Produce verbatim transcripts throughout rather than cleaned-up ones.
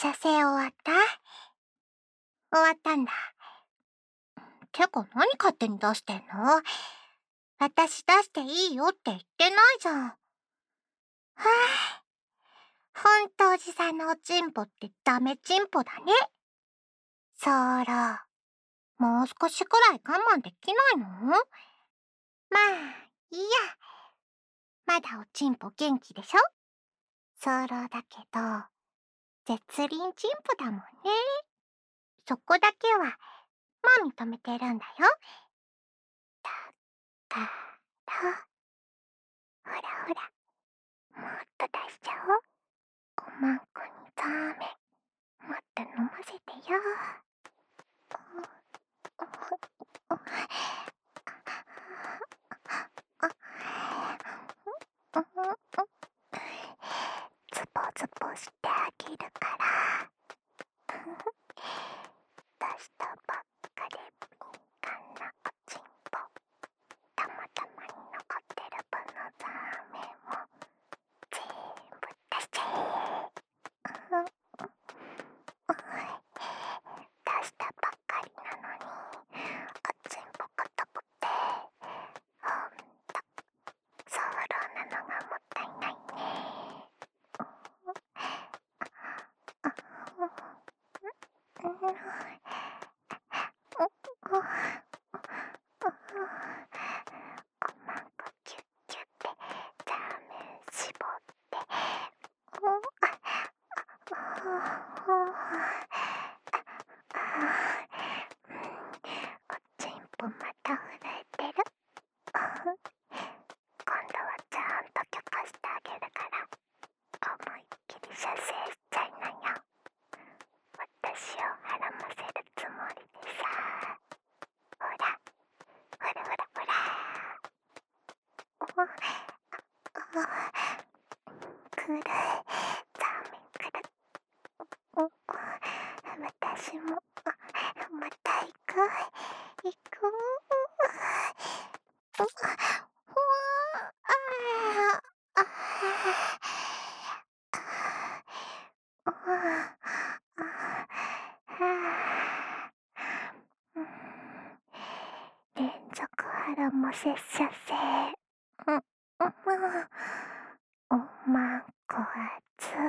射精終わった？終わったんだ。てか何勝手に出してんの？私出していいよって言ってないじゃん。はぁ、ほんとおじさんのおちんぽってダメちんぽだね。そら、もう少しくらい我慢できないの？まあ、いいや。まだおちんぽ元気でしょ？そらだけど、絶倫ちんぽだもんね。そこだけは、まあ認めてるんだよ。だから、ほらほら、もっと出しちゃおう。おまんこにザーメン、もっと飲ませてよ。ズボズボしてあげるから。出したばっかで敏感なおちんぽ、たまたまに残ってる分のザーメンも全部出しちゃえ。出したばっかりなのにおちんぽ硬くて、ほんとソロなのがもったいないね。おまんこキュッキュッてザーメン絞っておちんぽまた震えてる。今度はちゃんと許可してあげるから思いっきり射精しちゃいなよ。私をはらませるつもりでさ。ほらほらほらほら。くるい、ザーメンくる。私もまた行く行く。ふわあ連続ハラモセ射精。おまんこ熱い。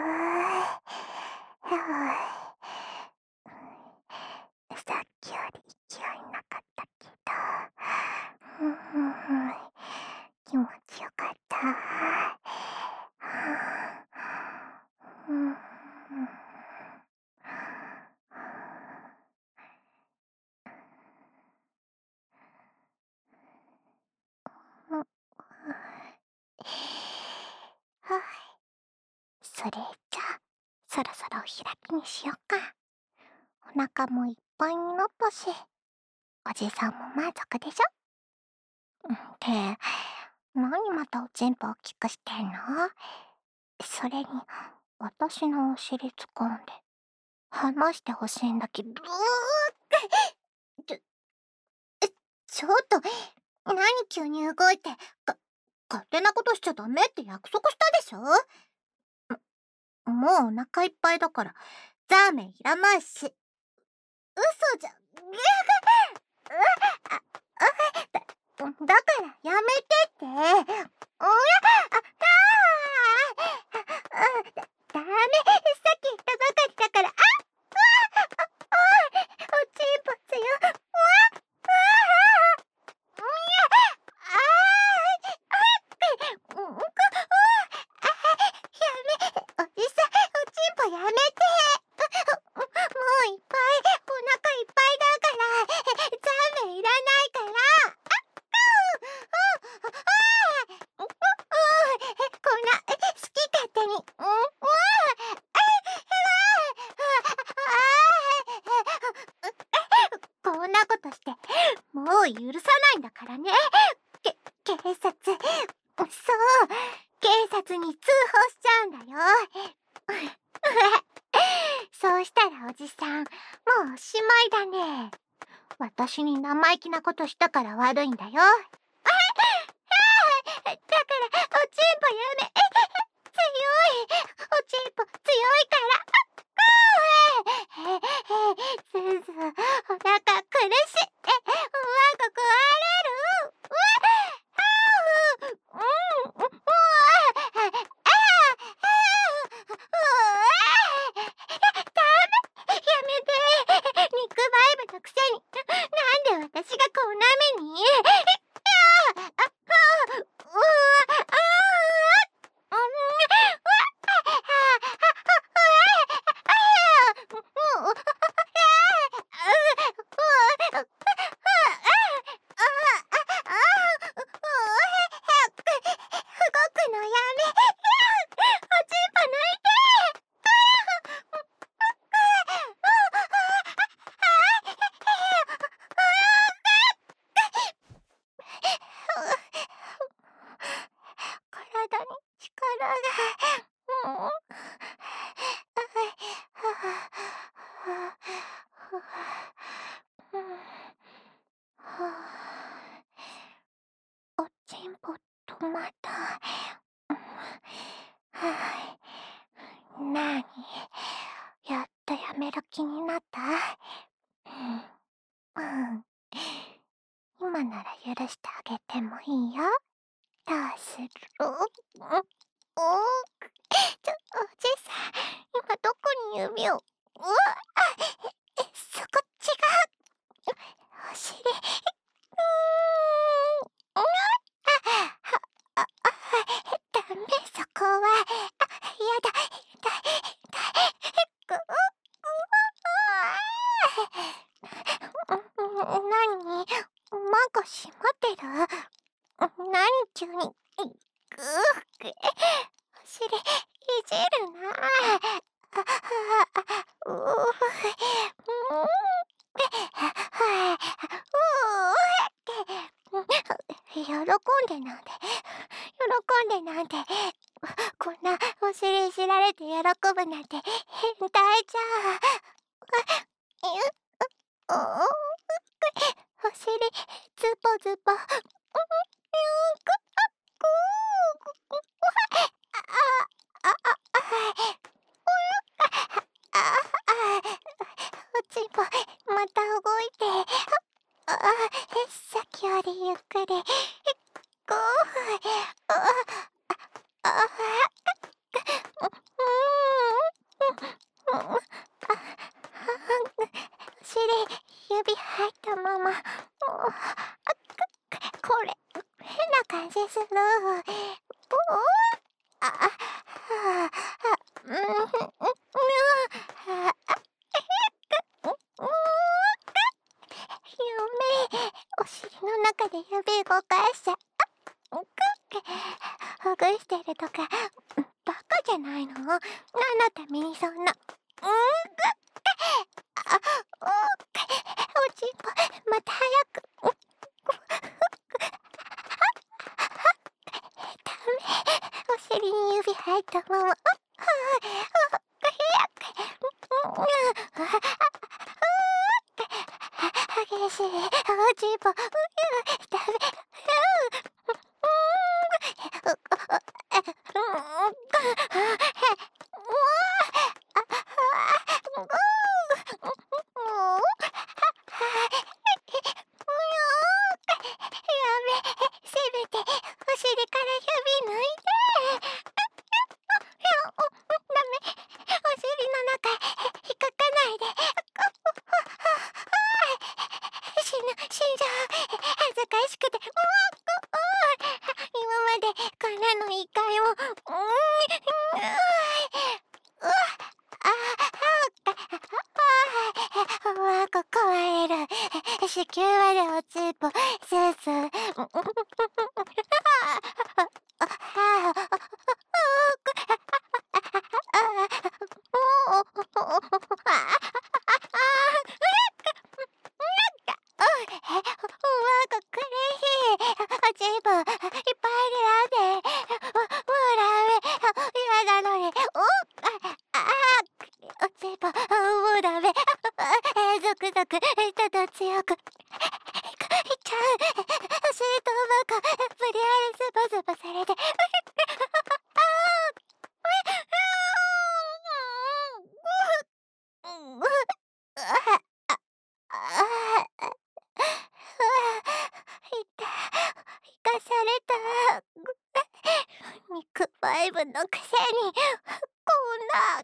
さっきより勢いなかったけど、気持ちよかった。それじゃあそろそろお開きにしよっか。お腹もいっぱいになったし、おじさんも満足でしょ。って何またおちんぽ大きくしてんの？それに私のお尻掴んで離してほしいんだけど。ちょちょっと何急に動いてか勝手なことしちゃダメって約束したでしょ。もうお腹いっぱいだからザーメンいらないし。嘘じゃ。だからやめてって。おや、あ、だーダメ、さっき言ったばかりだから。あっ、おちんぽ強い。わっ、やめて。もういっぱい、お腹いっぱいだからザーメンいらないから。こんな好き勝手に。こんなことしてもう許さないんだからね。け警察、そう警察に通報しちゃうんだよ。そうしたらおじさん、もうおしまいだね。私に生意気なことしたから悪いんだよ。だからおちんぽやめ。強い。おちんぽ強いから。 おちんぽ止まった。なに、やっとやめる気になった？うん。今なら許してあげてもいいよ。どうする？おおちょ、おじさん、今どこに指を？うわあ、え、そこ違う。お尻。うーん。あ、あ、あ、ダメ、そこは。あ、やだ、痛い、痛い。ぐ、う、うわ。なに？マンコ閉まってる？なに急に。ぐー、お尻いじるな。あ、あ、うー、うー、喜んでなんて、喜んでなんて、こんなお尻いじられて喜ぶなんて変態じゃん。お尻ズボズボ。おちんぽまた動いて。さっきよりゆっくり。ゴー。お尻指入ったまま。これ変な感じする。あ、あ、うん、夢、お尻の中で指動かしちゃ。ほぐしてるとかバカじゃないの？何のためにそんな。うん、あ、おちんぽまた早く。ダメ、お尻に指入ったまま。激しいおちんぽ。ダメ。子宮までおちんぽスースー。強くいっちゃう。シートバカ無理やりズボズボされて。生かされた。肉ファイブのくせにこんな。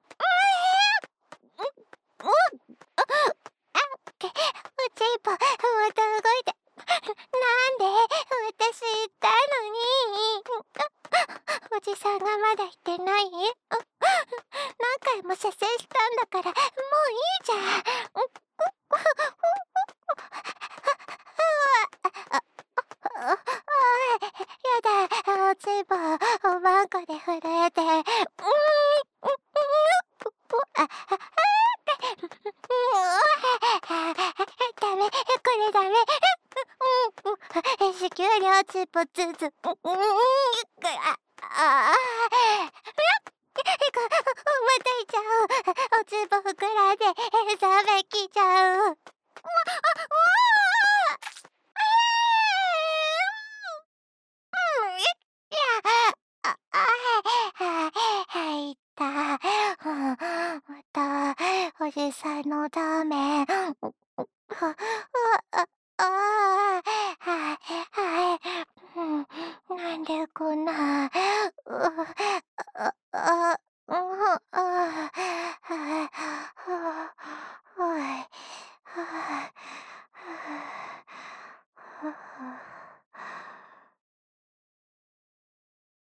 おちんぽまた動いて。なんで私言ったのに。おじさんがまだ言ってない？何回も射精したんだからもういいじゃん。やだ、おちんぽおまんこで震えて。ダメ、これダメ。子宮におちんぽズズ。 ああ、ふやっ、いく、またいちゃう。おつぼ膨らんで、ざめきちゃう。ま、あ、うわあ。うん、いや、あ、あ、はい、はいった。また、おじさんのダメ。は、